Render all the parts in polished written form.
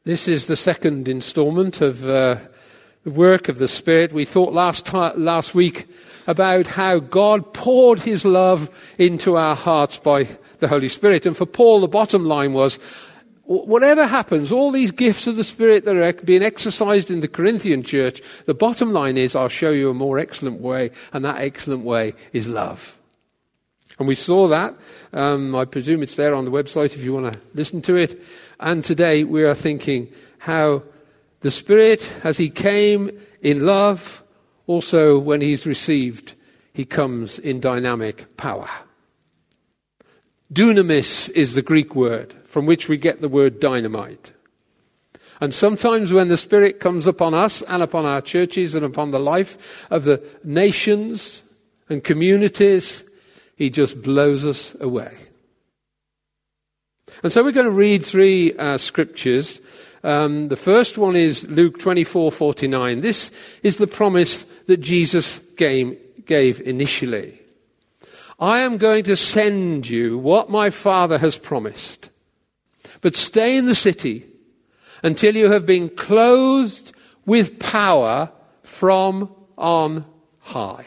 This is the second installment of the work of the Spirit. We thought last week about how God poured his love into our hearts by the Holy Spirit. And for Paul, the bottom line was, whatever happens, all these gifts of the Spirit that are being exercised in the Corinthian church, the bottom line is, I'll show you a more excellent way, and that excellent way is love. And we saw that. I presume it's there on the website if you want to listen to it. And today we are thinking how the Spirit, as he came in love, also when he's received, he comes in dynamic power. Dunamis is the Greek word from which we get the word dynamite. And sometimes when the Spirit comes upon us and upon our churches and upon the life of the nations and communities, he just blows us away. And so we're going to read three scriptures. The first one is Luke 24:49. This is the promise that Jesus gave initially. I am going to send you what my Father has promised, but stay in the city until you have been clothed with power from on high.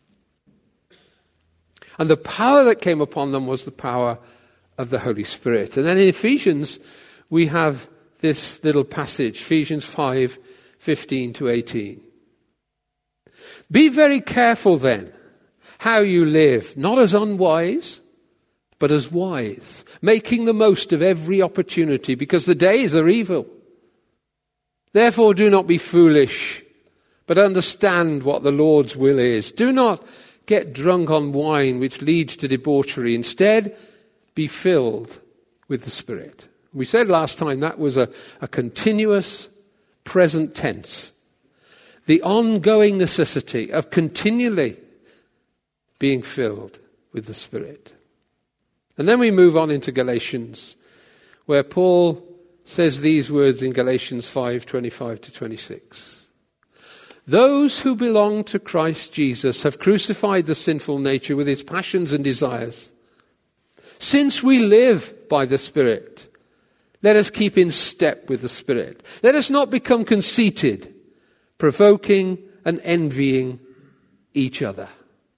And the power that came upon them was the power of the Holy Spirit. And then in Ephesians, we have this little passage, Ephesians 5:15-18. Be very careful then how you live, not as unwise, but as wise, making the most of every opportunity, because the days are evil. Therefore do not be foolish, but understand what the Lord's will is. Do not get drunk on wine, which leads to debauchery. Instead, be filled with the Spirit. We said last time that was a continuous present tense. The ongoing necessity of continually being filled with the Spirit. And then we move on into Galatians, where Paul says these words in Galatians 5:25-26. Those who belong to Christ Jesus have crucified the sinful nature with its passions and desires. Since we live by the Spirit, let us keep in step with the Spirit. Let us not become conceited, provoking and envying each other.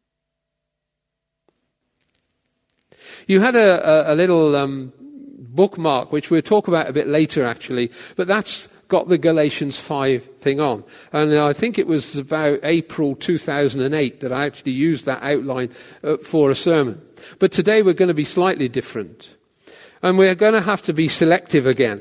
You had a little bookmark, which we'll talk about a bit later actually, but that's got the Galatians 5 thing on. And I think it was about April 2008 that I actually used that outline for a sermon. But today we're going to be slightly different. And we're going to have to be selective again.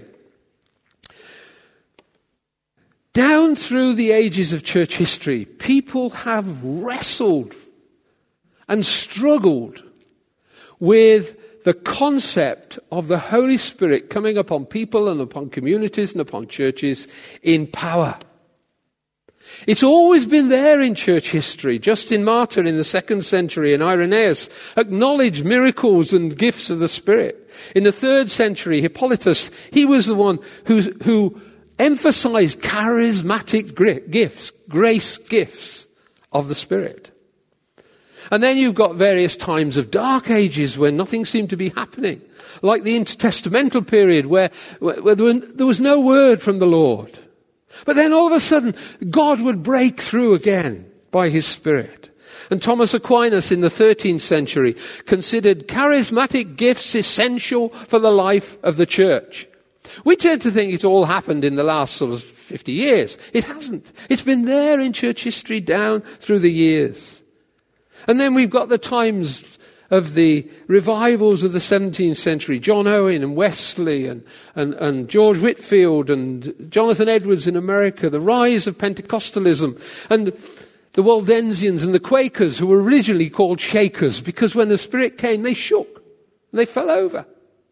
Down through the ages of church history, people have wrestled and struggled with the concept of the Holy Spirit coming upon people and upon communities and upon churches in power. It's always been there in church history. Justin Martyr in the 2nd century and Irenaeus acknowledged miracles and gifts of the Spirit. In the 3rd century, Hippolytus, he was the one who emphasized charismatic gifts, grace gifts of the Spirit. And then you've got various times of dark ages when nothing seemed to be happening, like the intertestamental period where there was no word from the Lord. But then all of a sudden, God would break through again by his Spirit. And Thomas Aquinas in the 13th century considered charismatic gifts essential for the life of the church. We tend to think it's all happened in the last sort of 50 years. It hasn't. It's been there in church history down through the years. And then we've got the times of the revivals of the 17th century, John Owen and Wesley and George Whitefield and Jonathan Edwards in America, the rise of Pentecostalism and the Waldensians and the Quakers, who were originally called Shakers because when the Spirit came they shook and they fell over.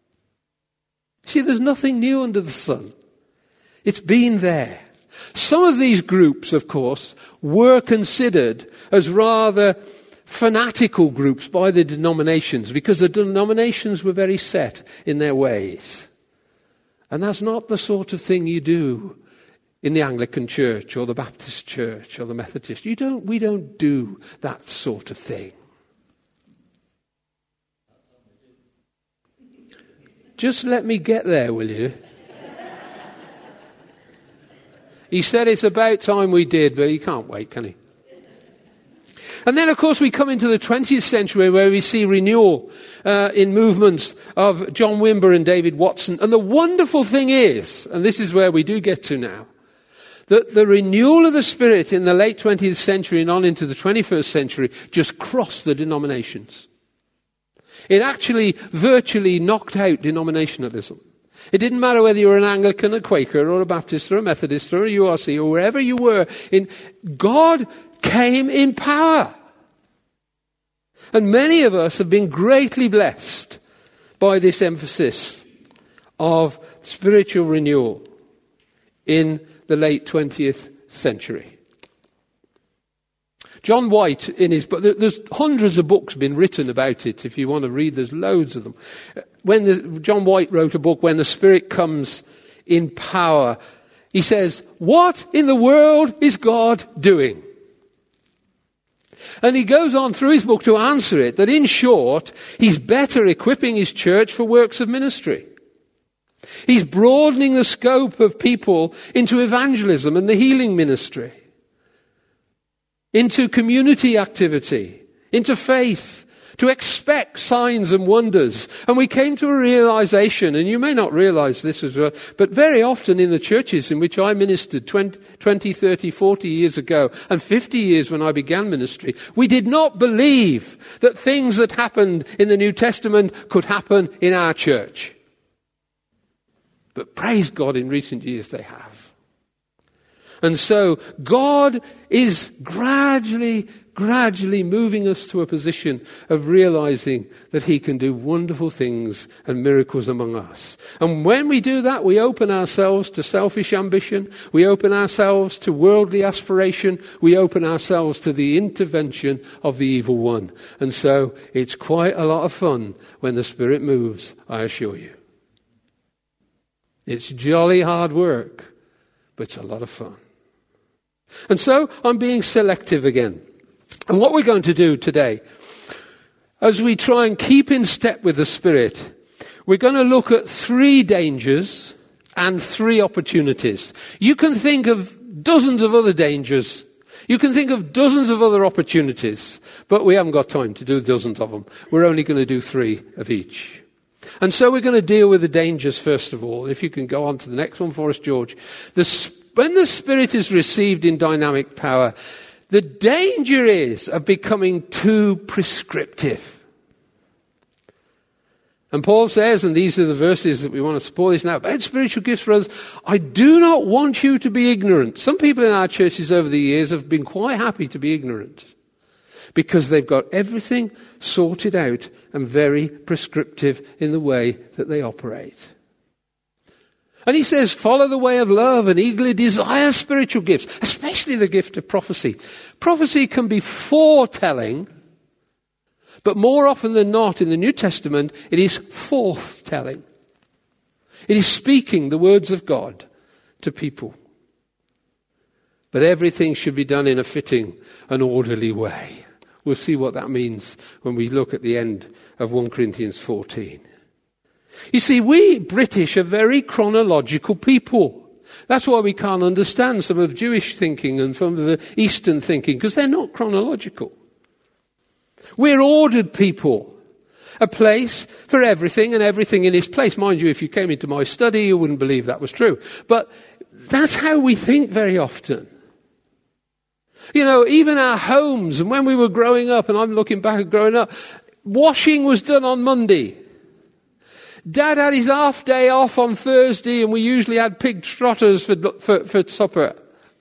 See, there's nothing new under the sun. It's been there. Some of these groups, of course, were considered as rather fanatical groups by the denominations because the denominations were very set in their ways. And that's not the sort of thing you do in the Anglican Church or the Baptist Church or the Methodist. We don't do that sort of thing. Just let me get there, will you? He said it's about time we did, but he can't wait, can he? And then, of course, we come into the 20th century where we see renewal in movements of John Wimber and David Watson. And the wonderful thing is, and this is where we do get to now, that the renewal of the Spirit in the late 20th century and on into the 21st century just crossed the denominations. It actually virtually knocked out denominationalism. It didn't matter whether you were an Anglican, a Quaker, or a Baptist, or a Methodist, or a URC, or wherever you were. God came in power. And many of us have been greatly blessed by this emphasis of spiritual renewal in the late 20th century. John White, in his book, there's hundreds of books been written about it. If you want to read, there's loads of them. John White wrote a book, When the Spirit Comes in Power. He says, what in the world is God doing? And he goes on through his book to answer it, that in short, he's better equipping his church for works of ministry. He's broadening the scope of people into evangelism and the healing ministry, into community activity, into faith, to expect signs and wonders. And we came to a realization, and you may not realize this as well, but very often in the churches in which I ministered 20, 30, 40 years ago, and 50 years when I began ministry, we did not believe that things that happened in the New Testament could happen in our church. But praise God, in recent years they have. And so God is gradually moving us to a position of realizing that he can do wonderful things and miracles among us. And when we do that, we open ourselves to selfish ambition. We open ourselves to worldly aspiration. We open ourselves to the intervention of the evil one. And so it's quite a lot of fun when the Spirit moves, I assure you. It's jolly hard work, but it's a lot of fun. And so I'm being selective again. And what we're going to do today, as we try and keep in step with the Spirit, we're going to look at 3 dangers and 3 opportunities. You can think of dozens of other dangers. You can think of dozens of other opportunities, but we haven't got time to do dozens of them. We're only going to do 3 of each. And so we're going to deal with the dangers first of all. If you can go on to the next one for us, George. When the Spirit is received in dynamic power, the danger is of becoming too prescriptive. And Paul says, and these are the verses that we want to support this now, about spiritual gifts for us, I do not want you to be ignorant. Some people in our churches over the years have been quite happy to be ignorant because they've got everything sorted out and very prescriptive in the way that they operate. And he says, follow the way of love and eagerly desire spiritual gifts, especially the gift of prophecy. Prophecy can be foretelling, but more often than not in the New Testament, it is forthtelling. It is speaking the words of God to people. But everything should be done in a fitting and orderly way. We'll see what that means when we look at the end of 1 Corinthians 14. You see, we British are very chronological people. That's why we can't understand some of Jewish thinking and some of the Eastern thinking, because they're not chronological. We're ordered people. A place for everything and everything in its place. Mind you, if you came into my study, you wouldn't believe that was true. But that's how we think very often. You know, even our homes, and when we were growing up, and I'm looking back at growing up, washing was done on Monday. Dad had his half day off on Thursday, and we usually had pig trotters for supper.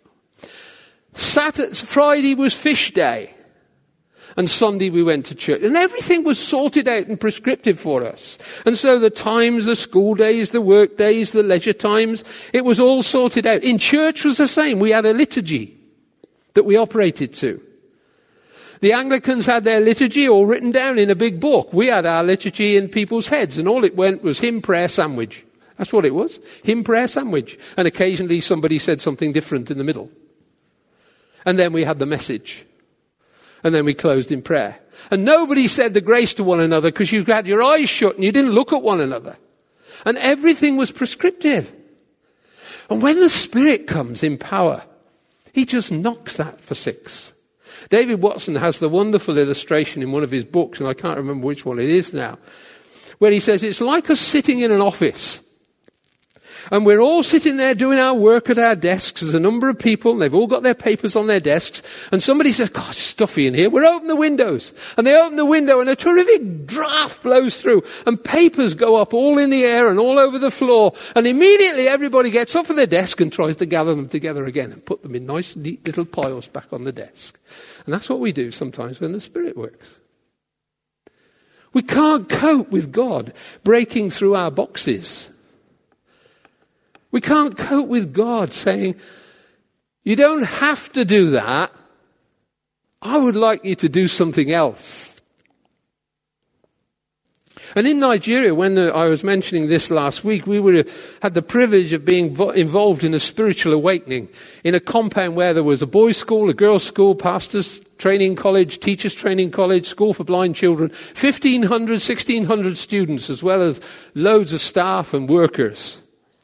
Friday was fish day, and Sunday we went to church. And everything was sorted out and prescriptive for us. And so the times, the school days, the work days, the leisure times, it was all sorted out. In church was the same. We had a liturgy that we operated to. The Anglicans had their liturgy all written down in a big book. We had our liturgy in people's heads, and all it went was hymn, prayer, sandwich. That's what it was. Hymn, prayer, sandwich. And occasionally somebody said something different in the middle. And then we had the message. And then we closed in prayer. And nobody said the grace to one another because you had your eyes shut and you didn't look at one another. And everything was prescriptive. And when the Spirit comes in power, he just knocks that for six. David Watson has the wonderful illustration in one of his books, and I can't remember which one it is now, where he says it's like us sitting in an office. And we're all sitting there doing our work at our desks. There's a number of people, and they've all got their papers on their desks. And somebody says, God, it's stuffy in here. We'll open the windows. And they open the window, and a terrific draft blows through. And papers go up all in the air and all over the floor. And immediately everybody gets up from their desk and tries to gather them together again and put them in nice, neat little piles back on the desk. And that's what we do sometimes when the Spirit works. We can't cope with God breaking through our boxes. We can't cope with God saying, you don't have to do that. I would like you to do something else. And in Nigeria, when I was mentioning this last week, we had the privilege of being involved in a spiritual awakening in a compound where there was a boys' school, a girls' school, pastors' training college, teachers' training college, school for blind children, 1,500, 1,600 students, as well as loads of staff and workers.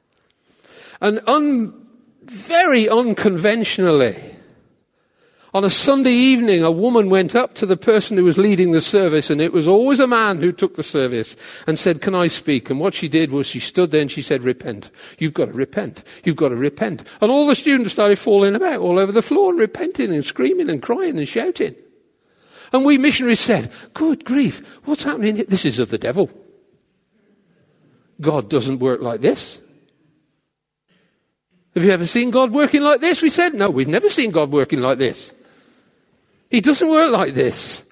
And very unconventionally, on a Sunday evening, a woman went up to the person who was leading the service, and it was always a man who took the service, and said, can I speak? And what she did was she stood there and she said, repent. You've got to repent. You've got to repent. And all the students started falling about all over the floor and repenting and screaming and crying and shouting. And we missionaries said, good grief, what's happening here? This is of the devil. God doesn't work like this. Have you ever seen God working like this? We said, no, we've never seen God working like this. He doesn't work like this.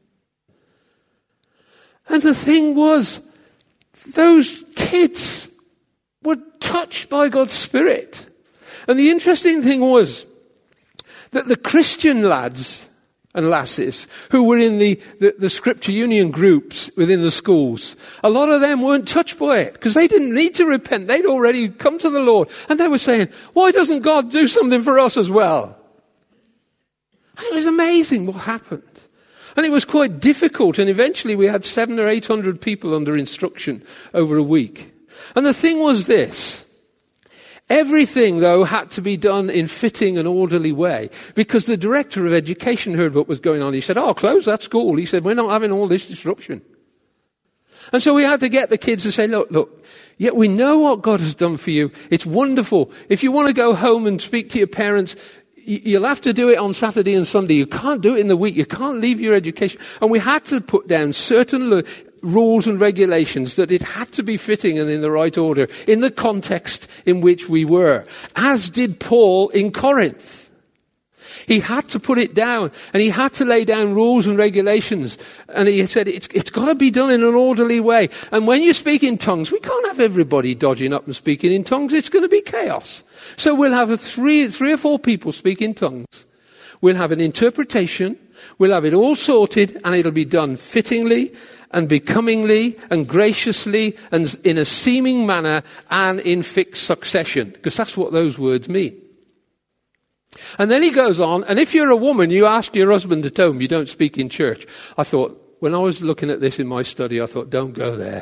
And the thing was, those kids were touched by God's Spirit. And the interesting thing was that the Christian lads and lasses who were in the Scripture Union groups within the schools, a lot of them weren't touched by it because they didn't need to repent. They'd already come to the Lord. And they were saying, why doesn't God do something for us as well? And it was amazing what happened. And it was quite difficult. And eventually we had 700 or 800 people under instruction over a week. And the thing was this. Everything, though, had to be done in fitting and orderly way because the director of education heard what was going on. He said, close that school. He said, we're not having all this disruption. And so we had to get the kids to say, look, yeah, we know what God has done for you. It's wonderful. If you want to go home and speak to your parents, you'll have to do it on Saturday and Sunday. You can't do it in the week. You can't leave your education. And we had to put down certain rules and regulations that it had to be fitting and in the right order in the context in which we were, as did Paul in Corinth. He had to put it down, and he had to lay down rules and regulations, and he said it's got to be done in an orderly way. And when you speak in tongues, we can't have everybody dodging up and speaking in tongues. It's going to be chaos. So we'll have three or four people speak in tongues. We'll have an interpretation. We'll have it all sorted, and it'll be done fittingly and becomingly and graciously and in a seeming manner and in fixed succession, because that's what those words mean. And then he goes on, and if you're a woman, you ask your husband at home, you don't speak in church. I thought, when I was looking at this in my study, I thought, don't go there.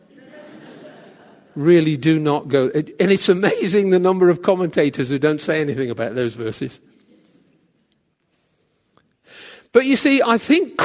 Really do not go. And it's amazing the number of commentators who don't say anything about those verses. But you see, I think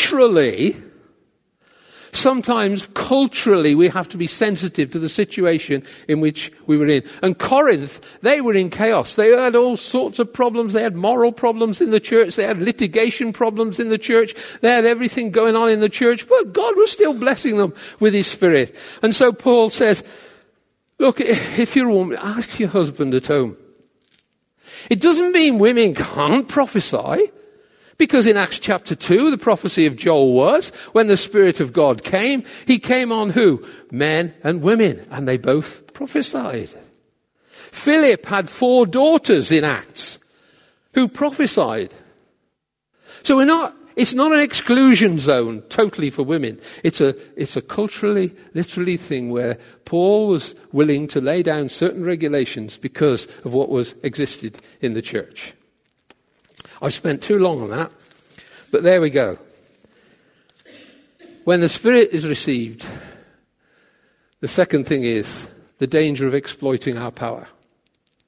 sometimes culturally, we have to be sensitive to the situation in which we were in. And Corinth, they were in chaos. They had all sorts of problems. They had moral problems in the church. They had litigation problems in the church. They had everything going on in the church. But God was still blessing them with his Spirit. And so Paul says, look, if you're a woman, ask your husband at home. It doesn't mean women can't prophesy. Because in Acts chapter 2, the prophecy of Joel was, when the Spirit of God came, he came on who? Men and women, and they both prophesied. Philip had 4 daughters in Acts who prophesied. So it's not an exclusion zone totally for women. It's a culturally, literally thing where Paul was willing to lay down certain regulations because of what existed in the church. I've spent too long on that, but there we go. When the Spirit is received, the second thing is the danger of exploiting our power.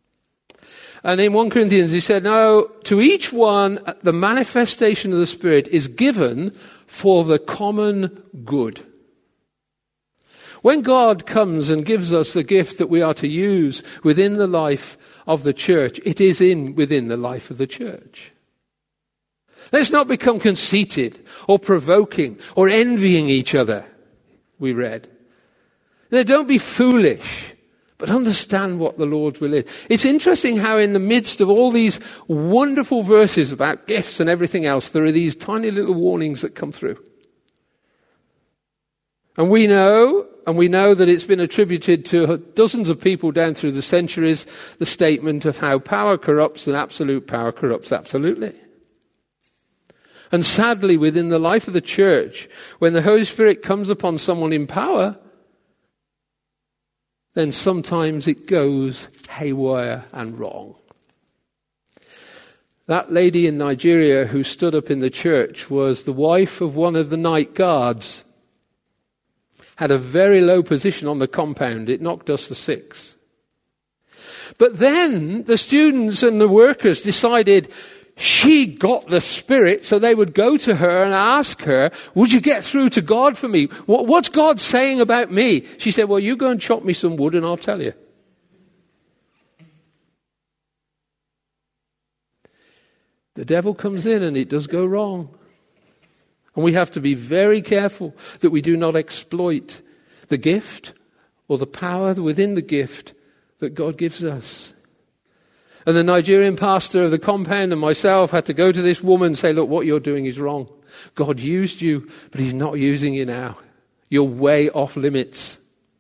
And in 1 Corinthians he said, no, to each one the manifestation of the Spirit is given for the common good. When God comes and gives us the gift that we are to use within the life of the church, it is within the life of the church. Let's not become conceited or provoking or envying each other, we read. Now, don't be foolish, but understand what the Lord's will is. It's interesting how in the midst of all these wonderful verses about gifts and everything else, there are these tiny little warnings that come through. And we know that it's been attributed to dozens of people down through the centuries, the statement of how power corrupts and absolute power corrupts absolutely. And sadly, within the life of the church, when the Holy Spirit comes upon someone in power, then sometimes it goes haywire and wrong. That lady in Nigeria who stood up in the church was the wife of one of the night guards. Had a very low position on the compound. It knocked us for 6. But then the students and the workers decided she got the Spirit, so they would go to her and ask her, would you get through to God for me? What's God saying about me? She said, well, you go and chop me some wood and I'll tell you. The devil comes in and it does go wrong. And we have to be very careful that we do not exploit the gift or the power within the gift that God gives us. And the Nigerian pastor of the compound and myself had to go to this woman and say, look, what you're doing is wrong. God used you, but he's not using you now. You're way off limits.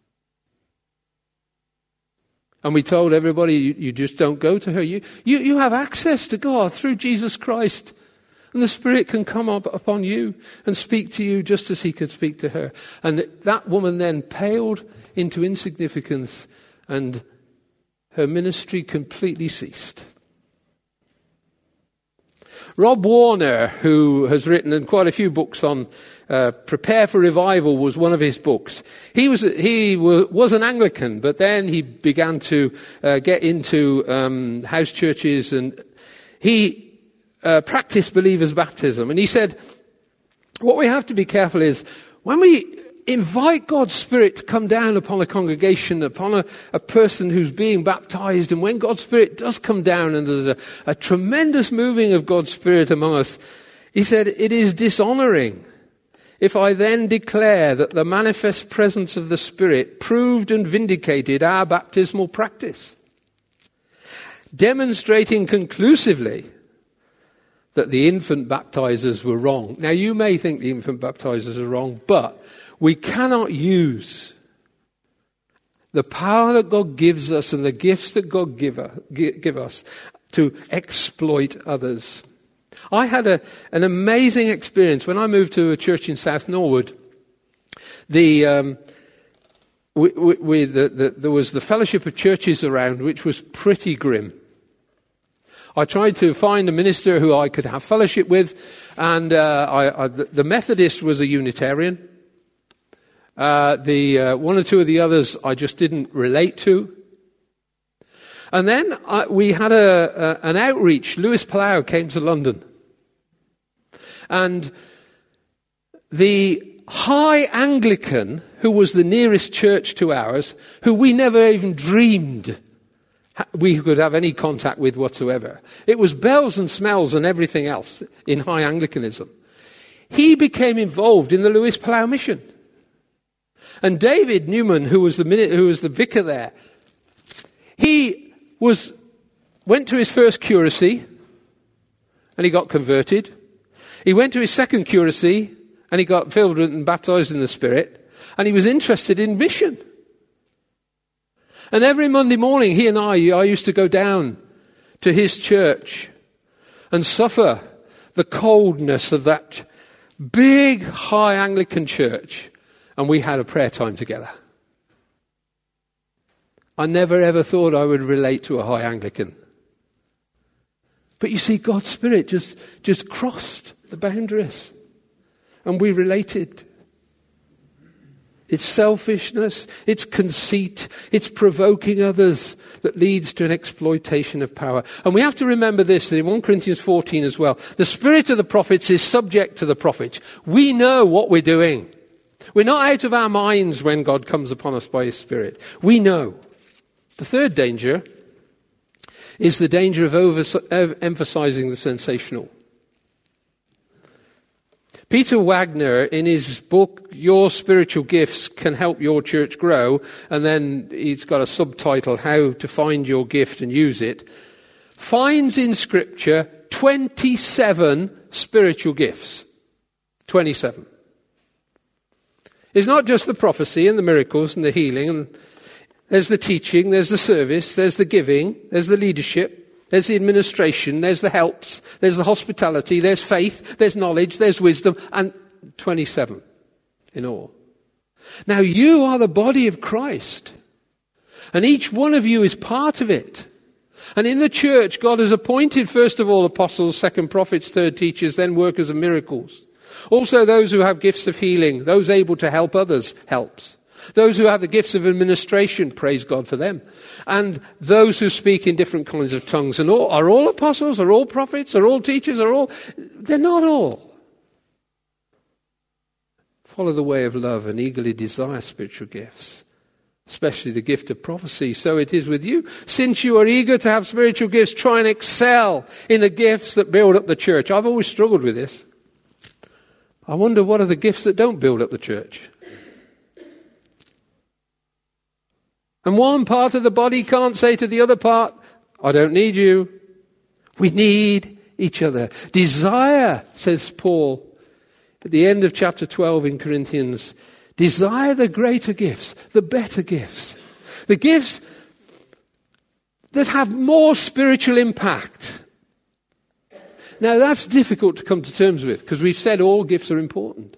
And we told everybody, you just don't go to her. You have access to God through Jesus Christ. And the Spirit can come up upon you and speak to you just as he could speak to her. And that woman then paled into insignificance and her ministry completely ceased. Rob Warner, who has written quite a few books on Prepare for Revival, was one of his books. He was an Anglican, but then he began to get into house churches, and he practiced believers' baptism. And he said, what we have to be careful is when we invite God's Spirit to come down upon a congregation, upon a person who's being baptized, and when God's Spirit does come down and there's a tremendous moving of God's Spirit among us, he said, it is dishonoring if I then declare that the manifest presence of the Spirit proved and vindicated our baptismal practice, demonstrating conclusively that the infant baptizers were wrong. Now, you may think the infant baptizers are wrong, but we cannot use the power that God gives us and the gifts that God give us to exploit others. I had an amazing experience when I moved to a church in South Norwood. There was the Fellowship of Churches around, which was pretty grim. I tried to find a minister who I could have fellowship with, and the Methodist was a Unitarian. One or two of the others I just didn't relate to. And then we had an outreach. Lewis Plough came to London. And the High Anglican, who was the nearest church to ours, who we never even dreamed we could have any contact with whatsoever. It was bells and smells and everything else in High Anglicanism. He became involved in the Lewis Plough mission. And David Newman, who was the vicar there, he went to his first curacy and he got converted. He went to his second curacy and he got filled and baptized in the Spirit. And he was interested in mission. And every Monday morning, he and I used to go down to his church and suffer the coldness of that big High Anglican church. And we had a prayer time together. I never ever thought I would relate to a High Anglican. But you see, God's Spirit just crossed the boundaries. And we related. It's selfishness, it's conceit, it's provoking others that leads to an exploitation of power. And we have to remember this, that in 1 Corinthians 14 as well, the spirit of the prophets is subject to the prophets. We know what we're doing. We're not out of our minds when God comes upon us by his Spirit. We know. The third danger is the danger of emphasizing the sensational. Peter Wagner, in his book, Your Spiritual Gifts Can Help Your Church Grow, and then he's got a subtitle, How to Find Your Gift and Use It, finds in Scripture 27 spiritual gifts. 27. It's not just the prophecy and the miracles and the healing. And there's the teaching, there's the service, there's the giving, there's the leadership. There's the administration, there's the helps, there's the hospitality, there's faith, there's knowledge, there's wisdom, and 27 in all. Now you are the body of Christ, and each one of you is part of it. And in the church, God has appointed, first of all, apostles, second prophets, third teachers, then workers of miracles. Also those who have gifts of healing, those able to help others, helps. Those who have the gifts of administration, praise God for them. And those who speak in different kinds of tongues. And are all apostles? Are all prophets? Are all teachers? They're not all. Follow the way of love and eagerly desire spiritual gifts, especially the gift of prophecy. So it is with you. Since you are eager to have spiritual gifts, try and excel in the gifts that build up the church. I've always struggled with this. I wonder, what are the gifts that don't build up the church? And one part of the body can't say to the other part, I don't need you. We need each other. Desire, says Paul at the end of chapter 12 in Corinthians, desire the greater gifts, the better gifts, the gifts that have more spiritual impact. Now that's difficult to come to terms with, because we've said all gifts are important.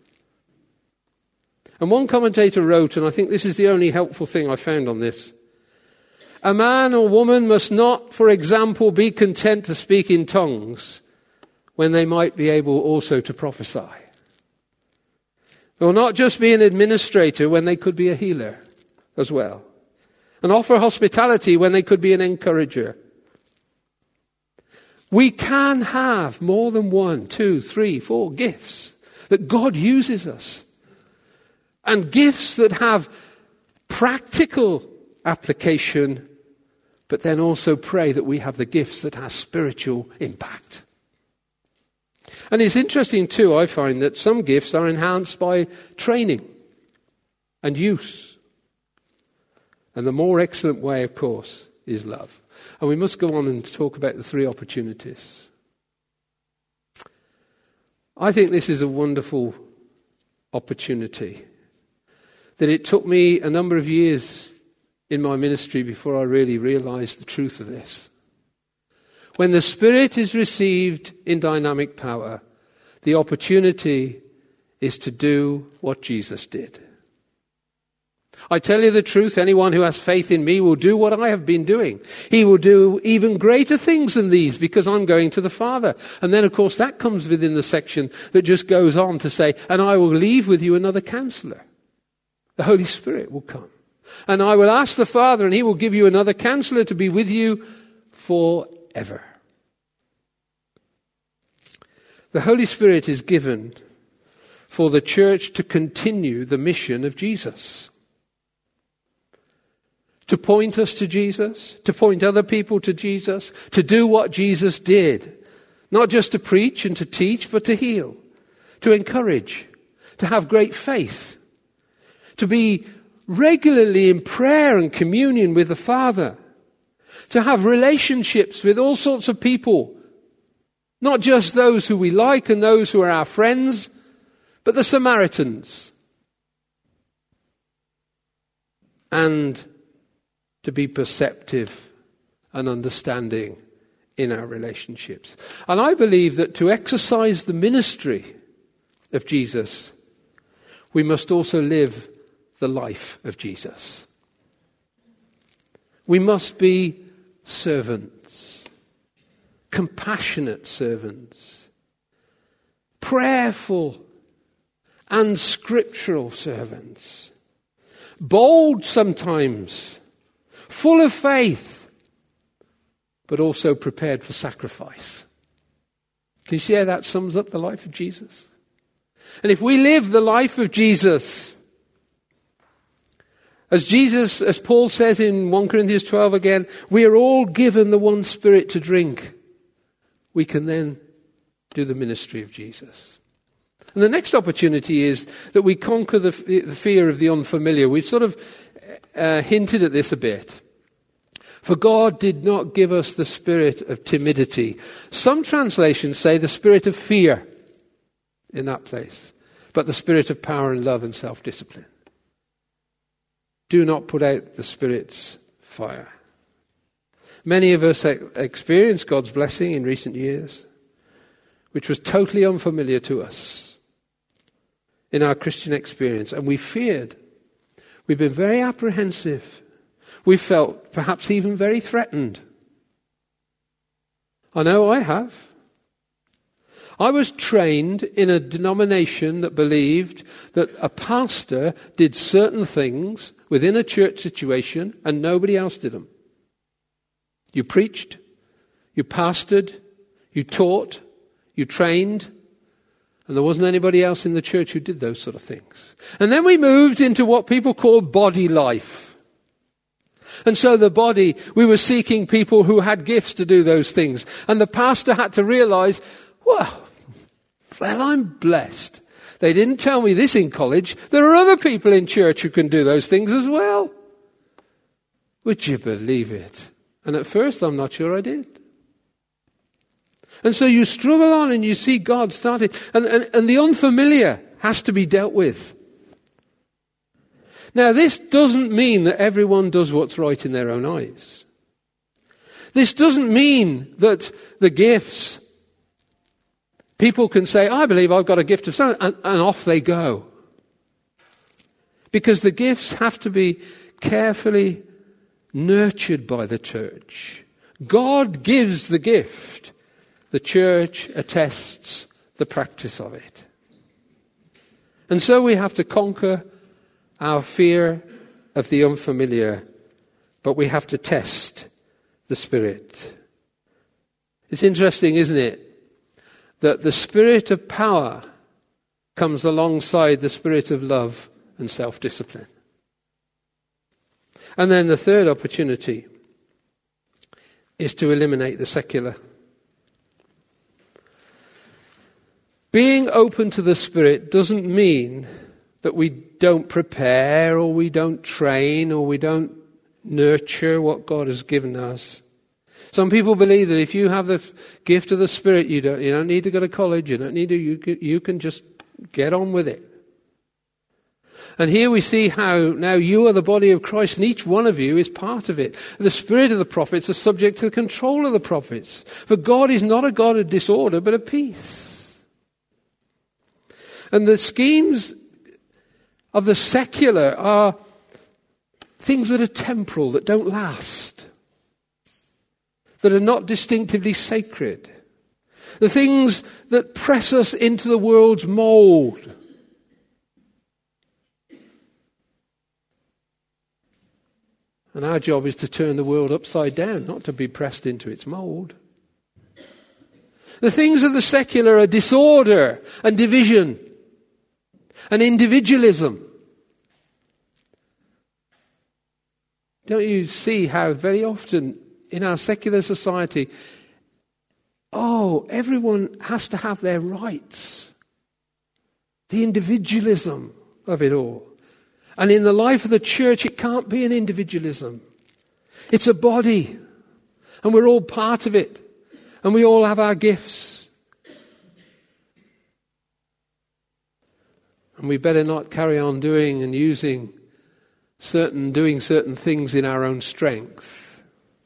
And one commentator wrote, and I think this is the only helpful thing I found on this, a man or woman must not, for example, be content to speak in tongues when they might be able also to prophesy. Or not just be an administrator when they could be a healer as well. And offer hospitality when they could be an encourager. We can have more than 1, 2, 3, 4 gifts that God uses us. And gifts that have practical application, but then also pray that we have the gifts that have spiritual impact. And it's interesting too, I find, that some gifts are enhanced by training and use. And the more excellent way, of course, is love. And we must go on and talk about the 3 opportunities. I think this is a wonderful opportunity. That it took me a number of years in my ministry before I really realized the truth of this. When the Spirit is received in dynamic power, the opportunity is to do what Jesus did. I tell you the truth, anyone who has faith in me will do what I have been doing. He will do even greater things than these, because I'm going to the Father. And then, of course, that comes within the section that just goes on to say, and I will leave with you another counselor. The Holy Spirit will come. And I will ask the Father, and he will give you another counselor to be with you forever. The Holy Spirit is given for the church to continue the mission of Jesus. To point us to Jesus, to point other people to Jesus, to do what Jesus did. Not just to preach and to teach, but to heal, to encourage, to have great faith, to be regularly in prayer and communion with the Father, to have relationships with all sorts of people, not just those who we like and those who are our friends, but the Samaritans, and to be perceptive and understanding in our relationships. And I believe that to exercise the ministry of Jesus, we must also live the life of Jesus. We must be servants, compassionate servants, prayerful and scriptural servants. Bold sometimes, full of faith, but also prepared for sacrifice. Can you see how that sums up the life of Jesus? And if we live the life of Jesus, as Paul says in 1 Corinthians 12 again, we are all given the one Spirit to drink. We can then do the ministry of Jesus. And the next opportunity is that we conquer the fear of the unfamiliar. We've sort of hinted at this a bit. For God did not give us the spirit of timidity. Some translations say the spirit of fear in that place, but the spirit of power and love and self-discipline. Do not put out the Spirit's fire. Many of us experienced God's blessing in recent years, which was totally unfamiliar to us in our Christian experience, and we feared. We've been very apprehensive. We felt perhaps even very threatened. I know I have. I was trained in a denomination that believed that a pastor did certain things within a church situation and nobody else did them. You preached, you pastored, you taught, you trained, and there wasn't anybody else in the church who did those sort of things. And then we moved into what people call body life. And so the body, we were seeking people who had gifts to do those things. And the pastor had to realize, well, I'm blessed. They didn't tell me this in college. There are other people in church who can do those things as well. Would you believe it? And at first, I'm not sure I did. And so you struggle on and you see God starting. And the unfamiliar has to be dealt with. Now, this doesn't mean that everyone does what's right in their own eyes. This doesn't mean that the gifts, people can say, I believe I've got a gift of something, and off they go. Because the gifts have to be carefully nurtured by the church. God gives the gift. The church attests the practice of it. And so we have to conquer our fear of the unfamiliar, but we have to test the Spirit. It's interesting, isn't it, that the spirit of power comes alongside the spirit of love and self-discipline. And then the third opportunity is to eliminate the secular. Being open to the Spirit doesn't mean that we don't prepare or we don't train or we don't nurture what God has given us. Some people believe that if you have the gift of the Spirit, you don't need to go to college. You can just get on with it. And here we see how now you are the body of Christ and each one of you is part of it. The spirit of the prophets is subject to the control of the prophets. For God is not a God of disorder, but of peace. And the schemes of the secular are things that are temporal, that don't last, that are not distinctively sacred. The things that press us into the world's mold. And our job is to turn the world upside down, not to be pressed into its mold. The things of the secular are disorder and division and individualism. Don't you see how very often in our secular society, everyone has to have their rights. The individualism of it all. And in the life of the church, it can't be an individualism. It's a body. And we're all part of it. And we all have our gifts. And we better not carry on doing certain things in our own strength.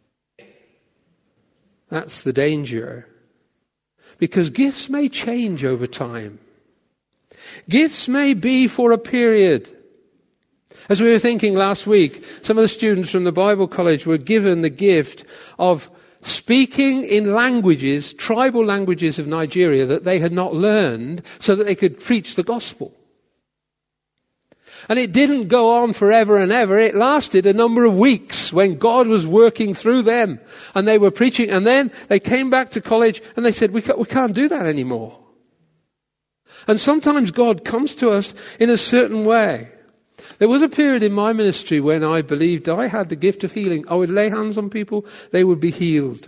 That's the danger. Because gifts may change over time. Gifts may be for a period. As we were thinking last week, some of the students from the Bible College were given the gift of speaking in languages, tribal languages of Nigeria that they had not learned, so that they could preach the gospel. And it didn't go on forever and ever. It lasted a number of weeks when God was working through them and they were preaching. And then they came back to college and they said, we can't do that anymore. And sometimes God comes to us in a certain way. There was a period in my ministry when I believed I had the gift of healing. I would lay hands on people, they would be healed.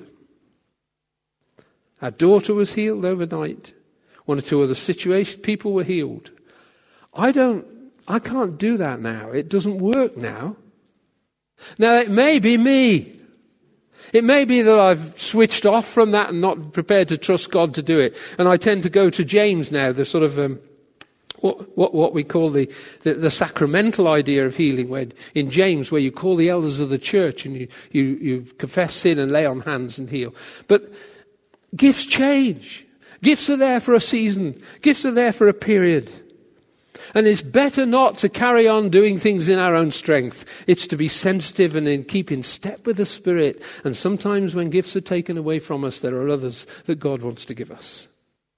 Our daughter was healed overnight. One or two other situations, people were healed. I can't do that now. It doesn't work now. Now, it may be me. It may be that I've switched off from that and not prepared to trust God to do it. And I tend to go to James now, the sort of what we call the sacramental idea of healing, where in James, where you call the elders of the church and you confess sin and lay on hands and heal. But gifts change. Gifts are there for a season. Gifts are there for a period. And it's better not to carry on doing things in our own strength. It's to be sensitive and keep in step with the Spirit. And sometimes when gifts are taken away from us, there are others that God wants to give us.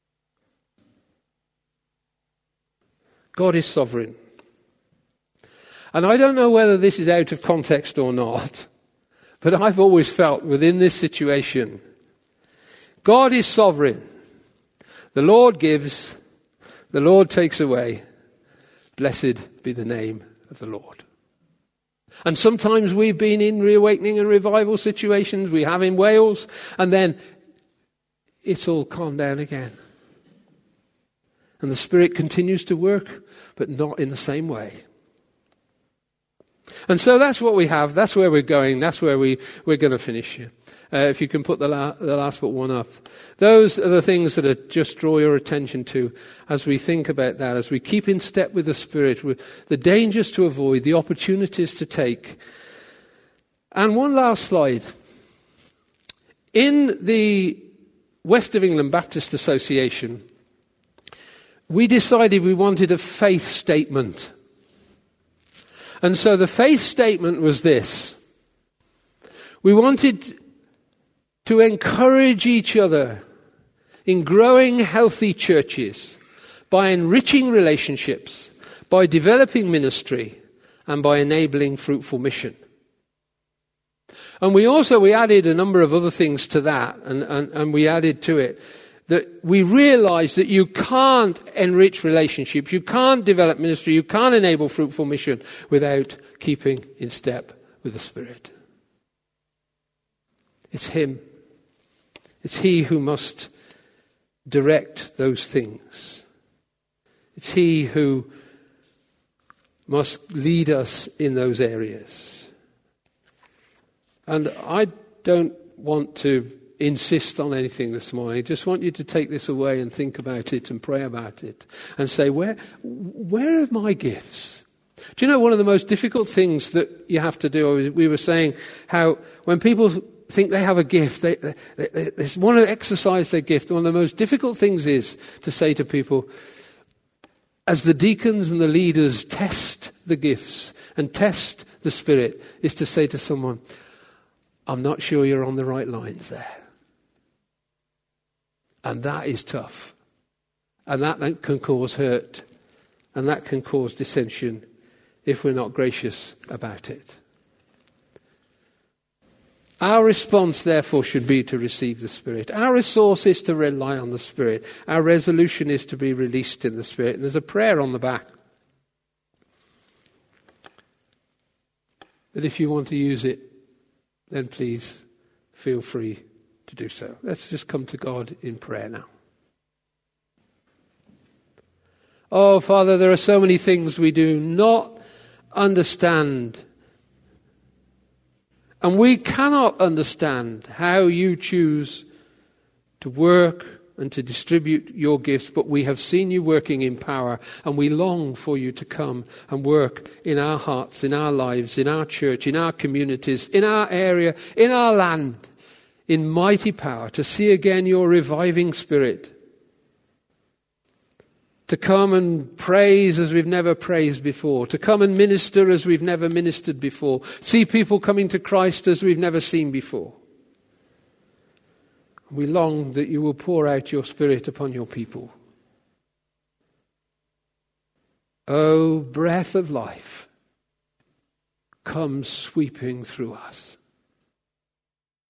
God is sovereign. And I don't know whether this is out of context or not, but I've always felt within this situation, God is sovereign. The Lord gives, the Lord takes away. Blessed be the name of the Lord. And sometimes we've been in reawakening and revival situations. We have in Wales, and then it's all calmed down again. And the Spirit continues to work, but not in the same way. And so that's what we have. That's where we're going. That's where we're going to finish here. If you can put the last but one up. Those are the things that I just draw your attention to as we think about that, as we keep in step with the Spirit, with the dangers to avoid, the opportunities to take. And one last slide. In the West of England Baptist Association, we decided we wanted a faith statement. And so the faith statement was this. We wanted to encourage each other in growing healthy churches by enriching relationships, by developing ministry, and by enabling fruitful mission. And we added a number of other things to that, and we added to it that we realize that you can't enrich relationships, you can't develop ministry, you can't enable fruitful mission without keeping in step with the Spirit. It's Him. It's He who must direct those things. It's He who must lead us in those areas. And I don't want to insist on anything this morning. I just want you to take this away and think about it and pray about it and say, where are my gifts? Do you know one of the most difficult things that you have to do? We were saying how when people think they have a gift, they want to exercise their gift. One of the most difficult things is to say to people, as the deacons and the leaders test the gifts and test the Spirit, is to say to someone, I'm not sure you're on the right lines there. And that is tough. And that can cause hurt. And that can cause dissension if we're not gracious about it. Our response, therefore, should be to receive the Spirit. Our resource is to rely on the Spirit. Our resolution is to be released in the Spirit. And there's a prayer on the back. That if you want to use it, then please feel free to do so. Let's just come to God in prayer now. Oh, Father, there are so many things we do not understand. And we cannot understand how you choose to work and to distribute your gifts, but we have seen you working in power, and we long for you to come and work in our hearts, in our lives, in our church, in our communities, in our area, in our land, in mighty power, to see again your reviving Spirit, to come and praise as we've never praised before, to come and minister as we've never ministered before, see people coming to Christ as we've never seen before. We long that you will pour out your Spirit upon your people. O breath of life, come sweeping through us.